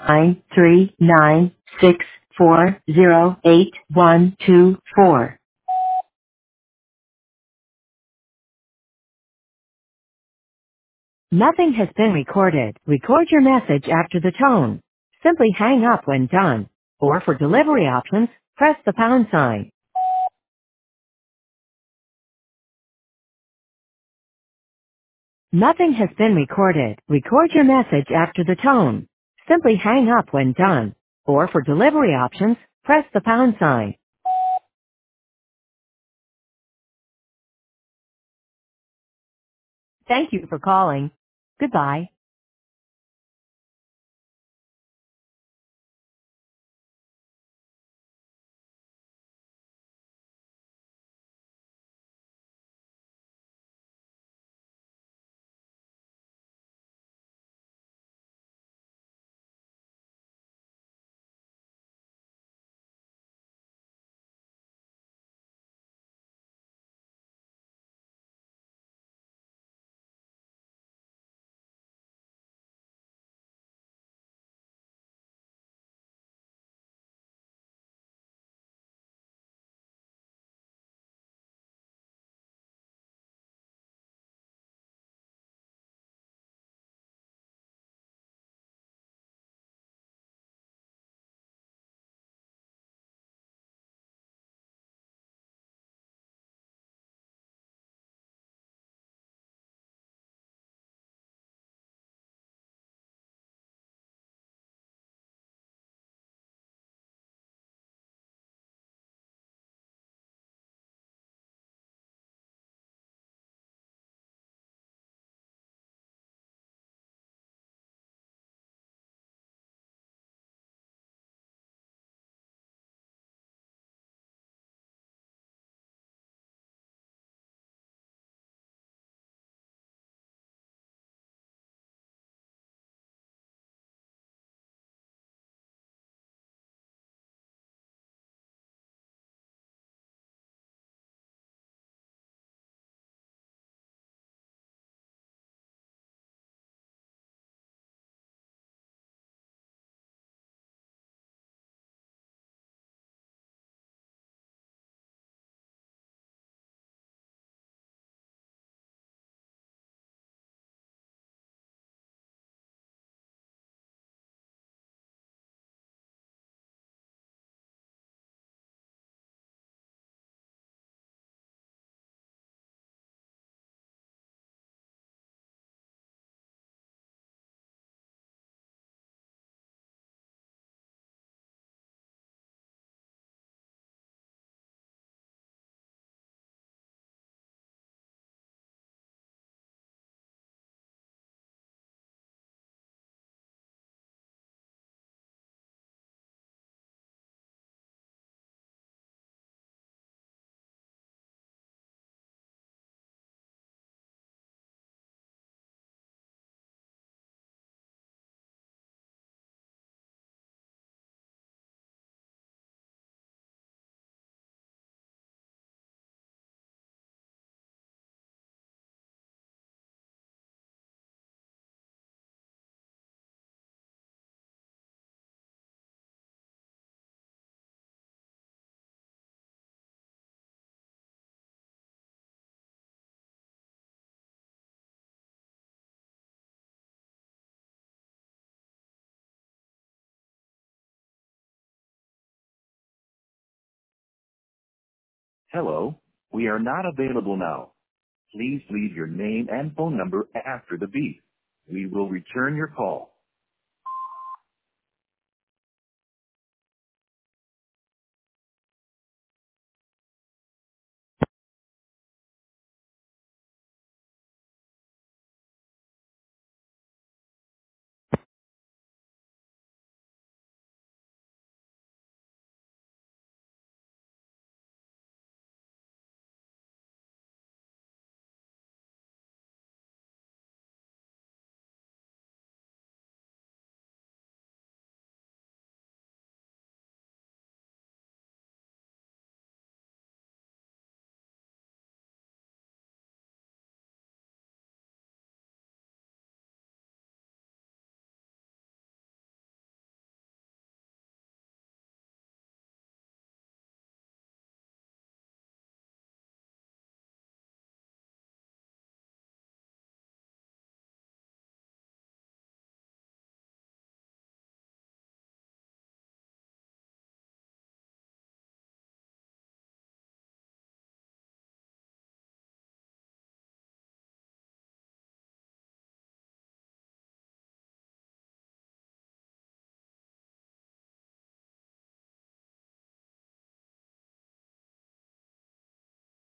939640812. Nothing has been recorded. Record your message after the tone. Simply hang up when done. Or for delivery options, press the pound sign. Nothing has been recorded. Record your message after the tone. Simply hang up when done. Or for delivery options, press the pound sign. Thank you for calling. Goodbye. Hello, we are not available now. Please leave your name and phone number after the beep. We will return your call.